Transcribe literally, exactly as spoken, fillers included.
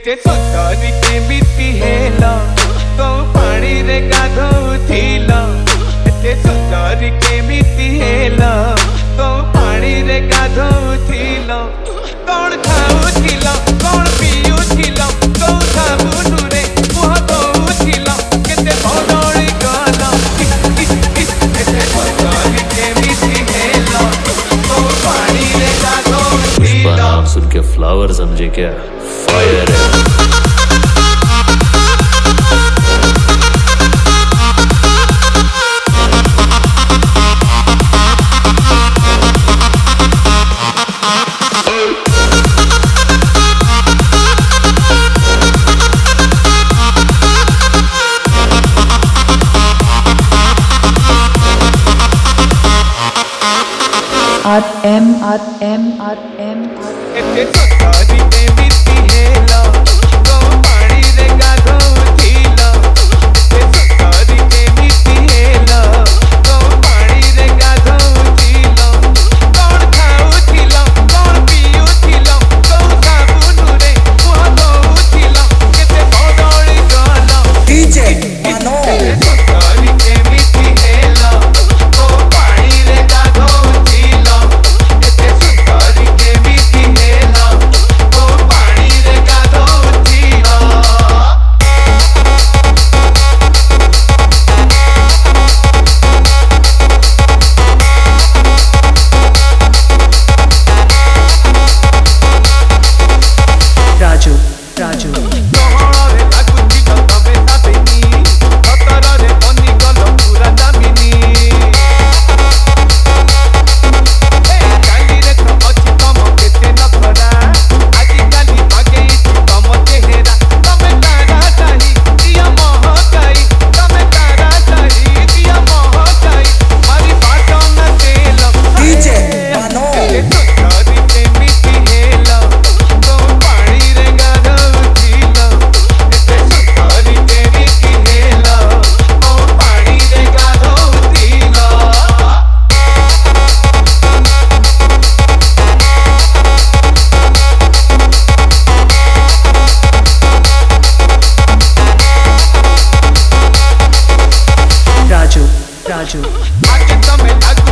एते सतरी केमिति हेला को पानी रे गाधोउथिला एते सतरी केमिति हेला को पानी रे गाधोउथिला कौन खाउथिला कौन पिउथिला को साबुनु रे मुह धोउथिला केते बदली गला एते सतरी केमिति हेला को पानी रे गाधोउथिला नाम सुन के फ्लावर समझे क्या? फायर है। R M R M R M एते सतरी केमिति हेला को पानी रे गाधोउथिला एते सतरी केमिति हेला को पानी रे गाधोउथिला कौन खाउथिला कौन पिउथिला को साबुनु रे मुह धोउथिला केते बदली गला डीजे मानो सतरी केमिति हेला को पानी रे गाधोउथिला एते सतरी केमिति हेला को पानी रे गाधोउथिला Raju Raju ଗହଳରେ ଲାଗୁଥିଲ ତମେ ସାବିନୀ ସତରରେ ବନିଗଲ ପୁରା ଦାମିନୀ କାଲିରେ ତ ଅଛି ତମ କେତେ ନଖରା ଆଜିକାଲି ବାଗେଇଛି ତମ ଚେହେରା ତମେ କାରା ସାହି ଦିଅ ମହକାଇ ତମେ କାରା ସାହି ଦିଅ ମହକାଇ ମାରି ବାଟ ନା ତେଲ डीजे मानो ସତରି କେମିତି ହେଲ ତୋ ପାଣିରେ ଗାଧୋଉଥିଲ ଏତେ ସତରି କେମିତି ହେଲ ତୋ ପାଣିରେ ଗାଧୋଉଥିଲ Raju Raju आगे तमे लागु